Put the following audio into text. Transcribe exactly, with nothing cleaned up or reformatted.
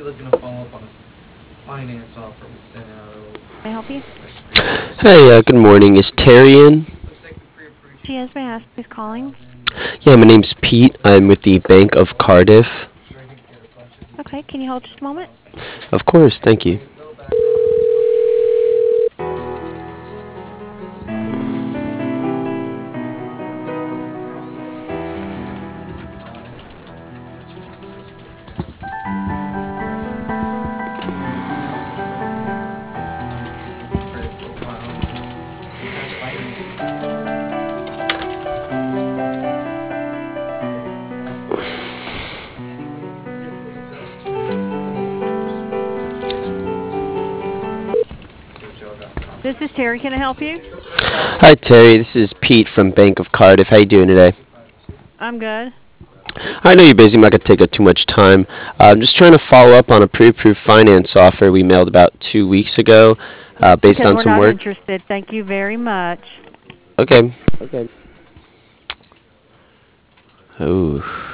Can I help you? Hey, uh, good morning. Is Terry in? She is. May I ask who's calling? Yeah, my name's Pete. I'm with the Bank of Cardiff. Okay, can you hold just a moment? Of course, thank you. This is Terry. Can I help you? Hi, Terry. This is Pete from Bank of Cardiff. How you doing today? I'm good. I know you're busy. I'm not going to take up too much time. Uh, I'm just trying to follow up on a pre-approved finance offer we mailed about two weeks ago uh, based Because on we're some not work. interested. Thank you very much. Okay. Oh.